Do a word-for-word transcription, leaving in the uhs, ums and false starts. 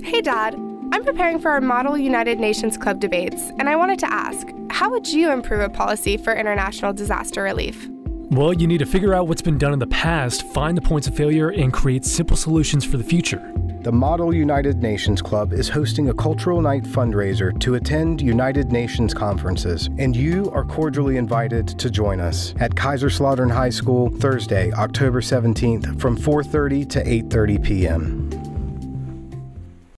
Hey, Dad. I'm preparing for our Model United Nations Club debates, and I wanted to ask, how would you improve a policy for international disaster relief? Well, you need to figure out what's been done in the past, find the points of failure, and create simple solutions for the future. The Model United Nations Club is hosting a cultural night fundraiser to attend United Nations conferences, and you are cordially invited to join us at Kaiserslautern High School Thursday, October seventeenth from four thirty to eight thirty p.m.